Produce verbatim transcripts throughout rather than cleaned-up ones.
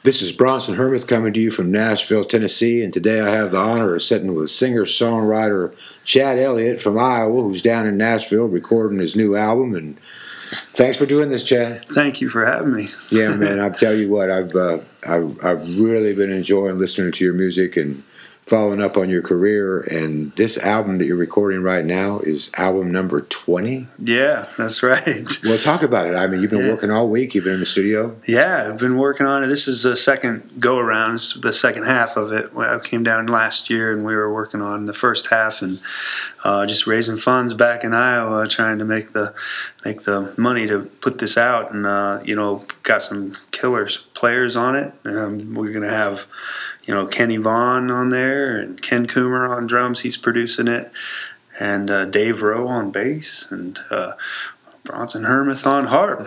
This is Bronson Hermith coming to you from Nashville, Tennessee, and today I have the honor of sitting with singer-songwriter Chad Elliott from Iowa, who's down in Nashville recording his new album. And thanks for doing this, Chad. Thank you for having me. Yeah, man, I'll tell you what, I've, uh, I've I've really been enjoying listening to your music and following up on your career, and this album that you're recording right now is album number twenty. Yeah, that's right. Well, talk about it. I mean, you've been yeah. working all week. You've been in the studio. Yeah, I've been working on it. This is the second go-around. It's the second half of it. I came down last year, and we were working on the first half, and uh, just raising funds back in Iowa, trying to make the make the money to put this out. And, uh, you know, got some killers players on it. Um, we're going to have... You know, Kenny Vaughn on there, and Ken Coomer on drums. He's producing it, and uh, Dave Rowe on bass, and uh, Bronson Hermith on harp.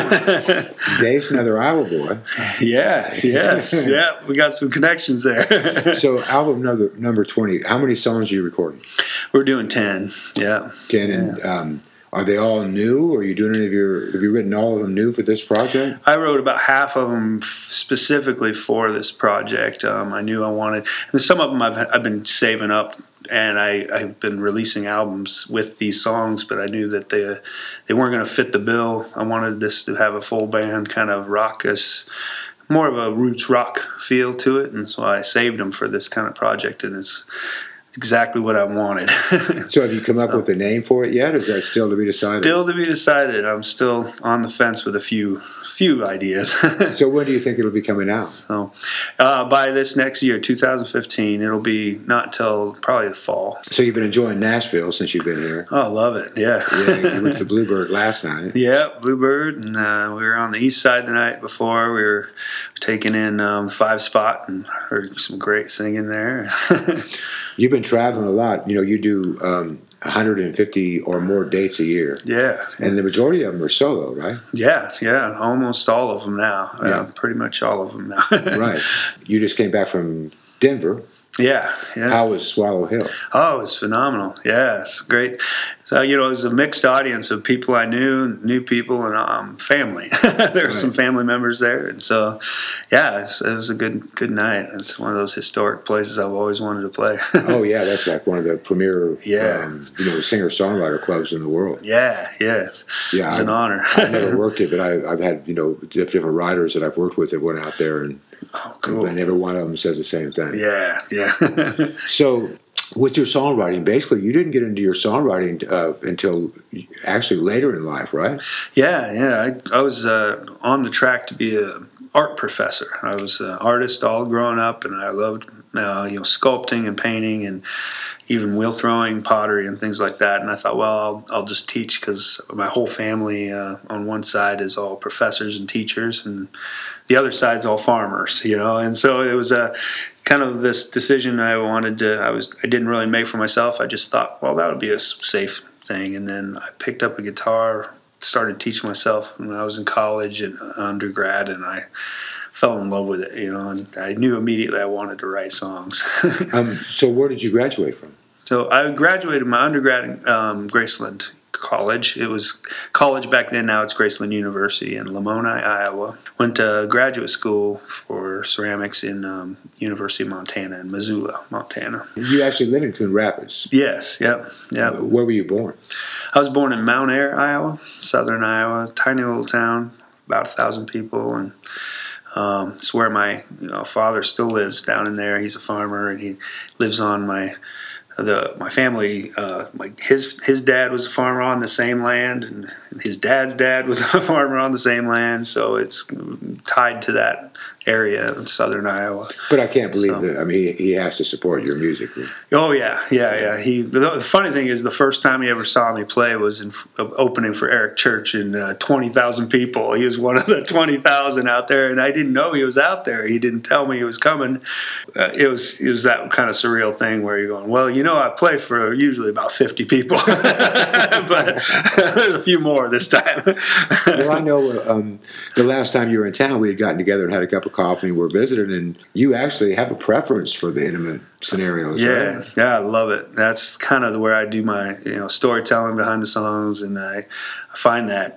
Dave's another Iowa boy. Yeah, yes, yeah. We got some connections there. So, album number number twenty. How many songs are you recording? We're doing ten. Yeah, ten, yeah. and um, are they all new? Or are you doing any of your? Have you written all of them new for this project? I wrote about half of them specifically for this project. Um, I knew I wanted, and some of them I've I've been saving up, and I I've been releasing albums with these songs, but I knew that they they weren't going to fit the bill. I wanted this to have a full band kind of raucous, more of a roots rock feel to it, and so I saved them for this kind of project, and it's exactly what I wanted. So have you come up so, with a name for it yet, or is that still to be decided? Still to be decided. I'm still on the fence with a few few ideas. So when do you think it'll be coming out? So uh, by this next year, two thousand fifteen, it'll be not till probably the fall. So you've been enjoying Nashville since you've been here? Oh, I love it, yeah. Yeah, you went to Bluebird last night. Yeah, Bluebird, and uh, we were on the east side the night before. We were taking in um, Five Spot and heard some great singing there. You've been traveling a lot. You know, you do um, one hundred fifty or more dates a year. Yeah. And the majority of them are solo, right? Yeah, yeah. Almost all of them now. Yeah. Uh, pretty much all of them now. Right. You just came back from Denver. Yeah, yeah. How was Swallow Hill? Oh, it was phenomenal. Yeah, it's great. So, you know, it was a mixed audience of people I knew, new people, and um, family. There were right. some family members there. And so, yeah, it was, it was a good good night. It's one of those historic places I've always wanted to play. Oh, yeah, that's like one of the premier, yeah. um, you know, singer-songwriter clubs in the world. Yeah, yeah. Yeah, it's an I've, honor. I've never worked it, but I, I've had, you know, different writers that I've worked with that went out there, and, oh, cool. and every one of them says the same thing. Yeah, yeah. So with your songwriting, basically, you didn't get into your songwriting uh, until actually later in life, right? Yeah, yeah. I, I was uh, on the track to be an art professor. I was an artist all growing up, and I loved uh, you know sculpting and painting and even wheel throwing, pottery, and things like that. And I thought, well, I'll, I'll just teach because my whole family uh, on one side is all professors and teachers, and the other side's all farmers, you know. And so it was a kind of this decision I wanted to. I was I didn't really make for myself. I just thought, well, that would be a safe thing. And then I picked up a guitar, started teaching myself when I was in college and undergrad, and I fell in love with it, you know. And I knew immediately I wanted to write songs. um, so where did you graduate from? So I graduated my undergrad in um, Graceland College. It was college back then. Now it's Graceland University in Lamoni, Iowa. Went to graduate school for ceramics in um, University of Montana in Missoula, Montana. You actually live in Coon Rapids? Yes, yep, yep. Where were you born? I was born in Mount Ayr, Iowa, southern Iowa, tiny little town, about a thousand people, and um, it's where my you know father still lives down in there. He's a farmer, and he lives on my the my family. Uh, like his his dad was a farmer on the same land, and his dad's dad was a farmer on the same land. So it's tied to that area of southern Iowa. But I can't believe so, that. I mean, he, he has to support your music. Right? Oh yeah, yeah, yeah. He. The, the funny thing is, the first time he ever saw me play was in opening for Eric Church, and uh, twenty thousand people. He was one of the twenty thousand out there, and I didn't know he was out there. He didn't tell me he was coming. Uh, it was it was that kind of surreal thing where you're going, well, you know, I play for usually about fifty people, but there's a few more this time. Well, I know um, the last time you were in town, we had gotten together and had a cup of coffee and we're visiting, and you actually have a preference for the intimate scenarios. Yeah, right? yeah, I love it. That's kind of where I do my you know storytelling behind the songs, and I, I find that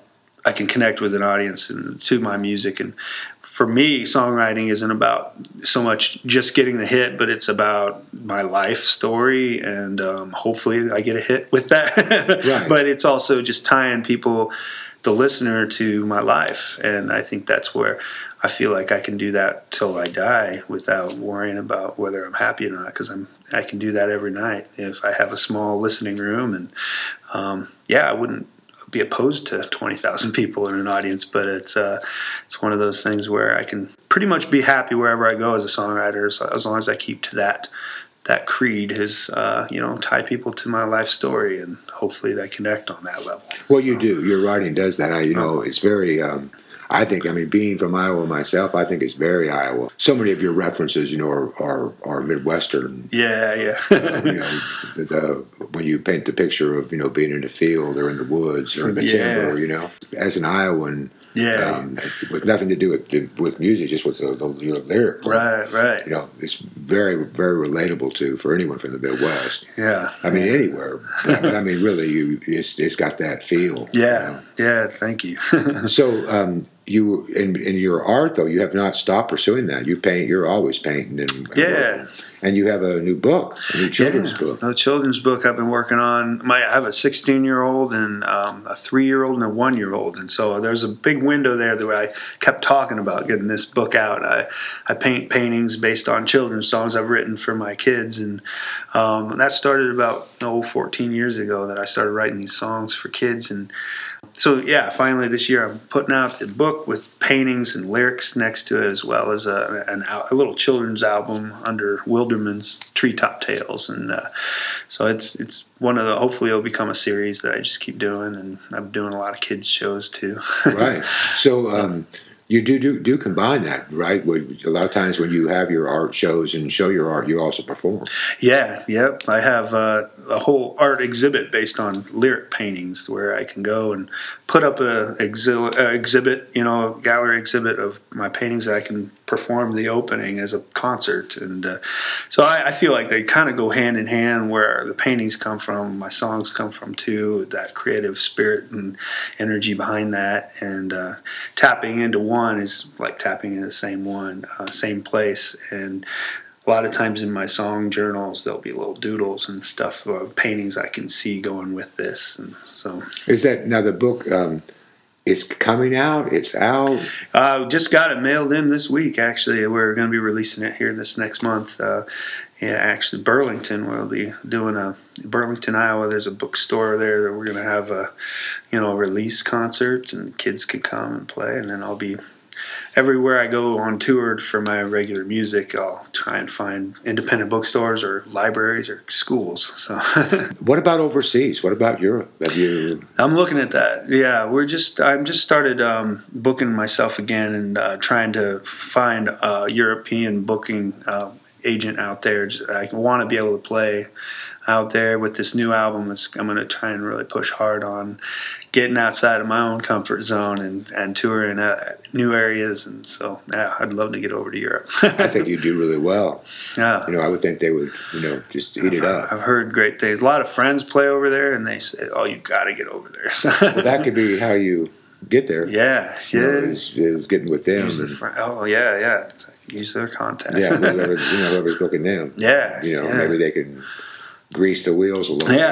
I can connect with an audience and to my music. And for me, songwriting isn't about so much just getting the hit, but it's about my life story, and um, hopefully I get a hit with that. Right. But it's also just tying people, the listener, to my life, and I think that's where I feel like I can do that till I die without worrying about whether I'm happy or not, because I'm I can do that every night if I have a small listening room. And um, yeah, I wouldn't be opposed to twenty thousand people in an audience, but it's uh, it's one of those things where I can pretty much be happy wherever I go as a songwriter, so as long as I keep to that that creed, is uh, you know, tie people to my life story, and hopefully they connect on that level. Well, you do. Your writing does that. I, you know, it's very. Um, I think. I mean, being from Iowa myself, I think it's very Iowa. So many of your references, you know, are are, are Midwestern. Yeah, yeah. uh, you know, the, the when you paint the picture of, you know, being in the field or in the woods or in the Yeah. timber, you know, as an Iowan. Yeah. Um, with nothing to do with with music, just with the, the you know, lyric. Right, right. You know, it's very, very relatable to for anyone from the Midwest. Yeah. I mean, anywhere. But, but I mean, really, you it's it's got that feel. Yeah, You know? yeah. Thank you. So, um, you in in your art though, you have not stopped pursuing that. You paint. You're always painting. And, and Yeah. working. And you have a new book, a new children's yeah. book. A children's book I've been working on. My I have a sixteen-year-old and um, a three-year-old and a one-year-old, and so there's a big window there that I kept talking about getting this book out. I I paint paintings based on children's songs I've written for my kids, and um, that started about oh, fourteen years ago that I started writing these songs for kids. And so, yeah, finally this year I'm putting out the book with paintings and lyrics next to it, as well as a, an, a little children's album under Wilderman's Treetop Tales. And uh, so it's it's one of the, hopefully it'll become a series that I just keep doing, and I'm doing a lot of kids shows too. Right. So um, you do, do do combine that, right? A lot of times when you have your art shows and show your art, you also perform. Yeah, yep. I have uh, a whole art exhibit based on lyric paintings where I can go and put up a exhi- uh, exhibit, you know, a gallery exhibit of my paintings that I can perform the opening as a concert. And uh, so I, I feel like they kind of go hand in hand, where the paintings come from, my songs come from too, that creative spirit and energy behind that. And uh, tapping into one is like tapping into the same one, uh, same place. And a lot of times in my song journals, there'll be little doodles and stuff, uh, paintings I can see going with this. And so, is that now the book? Um, it's coming out. It's out. I uh, just got it mailed in this week. Actually, we're going to be releasing it here this next month. Uh, yeah, actually, Burlington. We'll be doing a Burlington, Iowa. There's a bookstore there that we're going to have a, you know, a release concert, and kids can come and play. And then I'll be. Everywhere I go on tour for my regular music, I'll try and find independent bookstores or libraries or schools. So, what about overseas? What about Europe? Have you? I'm looking at that. Yeah, we're just. I'm just started um, booking myself again and uh, trying to find a European booking uh, agent out there. Just, I want to be able to play out there with this new album. It's, I'm going to try and really push hard on getting outside of my own comfort zone and, and touring uh, new areas. And so, yeah, I'd love to get over to Europe. I think you do really well. Yeah. You know, I would think they would, you know, just eat I've, it up. I've heard great things. A lot of friends play over there, and they say, oh, you got to get over there. Well, that could be how you get there. Yeah, You yeah. know, is, is getting with them. Use the and, fr- oh, yeah, yeah. Use their contact. yeah, whoever, you know, whoever's booking them. Yeah. You know, yeah. maybe they can grease the wheels a little bit.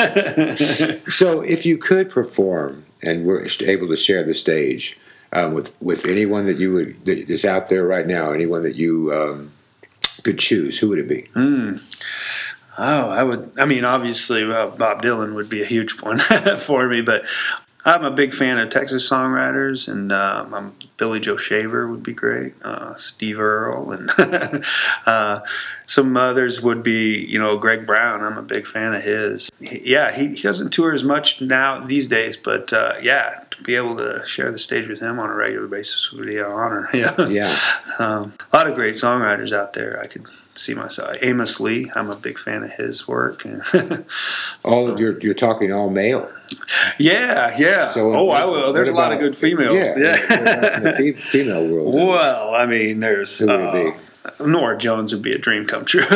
Yeah. So if you could perform and were able to share the stage um, with, with anyone that you would that is out there right now, anyone that you um, could choose, who would it be? Mm. Oh, I would. I mean, obviously, uh, Bob Dylan would be a huge one for me, but I'm a big fan of Texas songwriters, and um, I'm, Billy Joe Shaver would be great, uh, Steve Earle, and uh, some others would be, you know, Greg Brown. I'm a big fan of his. He, yeah, he, he doesn't tour as much now these days, but uh, yeah, to be able to share the stage with him on a regular basis would be an honor. Yeah, Yeah. um, a lot of great songwriters out there. I could see myself. Amos Lee, I'm a big fan of his work. All of you're you're talking all male. Yeah, yeah. So, oh, what- I will. There's a what lot of about- good females. Yeah, Yeah. in the fe- female world. Well, I mean, there's Who would uh, it Nora Jones would be a dream come true.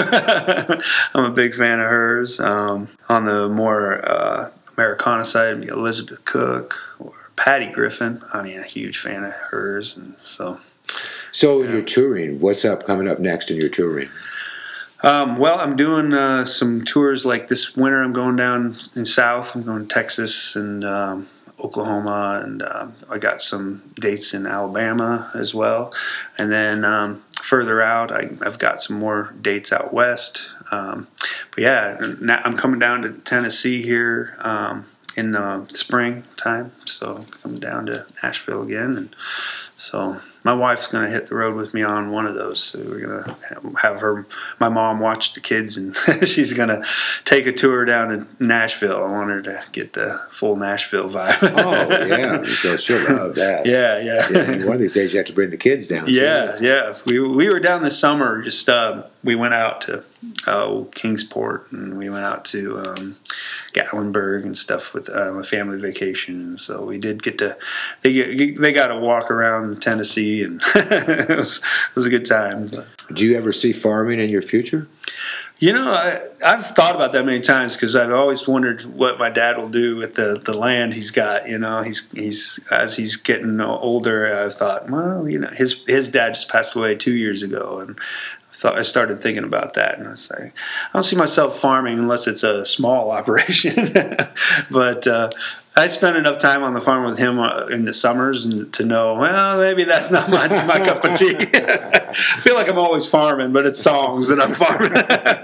I'm a big fan of hers. Um, on the more uh, Americana side, it'd be Elizabeth Cook or Patty Griffin. I mean, a huge fan of hers, and so. So in your touring, what's up coming up next in your touring? Um, well, I'm doing uh, some tours like this winter. I'm going down in South. I'm going to Texas and um, Oklahoma, and uh, I got some dates in Alabama as well. And then um, further out, I, I've got some more dates out west. Um, but yeah, now I'm coming down to Tennessee here um, in the spring time. So coming down to Nashville again, and so my wife's going to hit the road with me on one of those. So we're going to have her, my mom, watch the kids, and she's going to take a tour down to Nashville. I want her to get the full Nashville vibe. Oh, yeah. So she'll love that. Yeah, yeah. yeah. And one of these days you have to bring the kids down. Yeah, too. yeah. We we were down this summer. Just uh, we went out to uh, Kingsport, and we went out to um, Gatlinburg and stuff with uh, a family vacation. And so we did get to they get, they got to walk around Tennessee, and it was it was a good time. But. Do you ever see farming in your future? You know, I, I've thought about that many times because I've always wondered what my dad will do with the, the land he's got. You know, he's he's as he's getting older. I thought, well, you know, his his dad just passed away two years ago, and I thought I started thinking about that, and I was like, I don't see myself farming unless it's a small operation. But uh, I spent enough time on the farm with him in the summers and to know, well, maybe that's not my, my cup of tea. I feel like I'm always farming, but it's songs that I'm farming.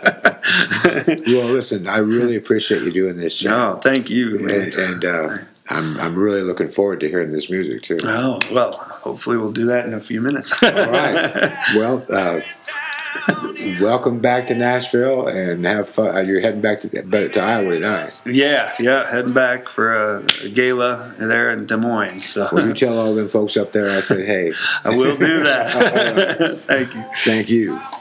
Well, listen, I really appreciate you doing this, John. No, thank you. And, and uh, I'm I'm really looking forward to hearing this music too. Oh, well, hopefully we'll do that in a few minutes. All right. Well, uh, welcome back to Nashville, and have fun. You're heading back to to Iowa tonight. Yeah, yeah, heading back for a, a gala there in Des Moines. So. Well, you tell all them folks up there I said, hey. I will do that. Thank you. Thank you.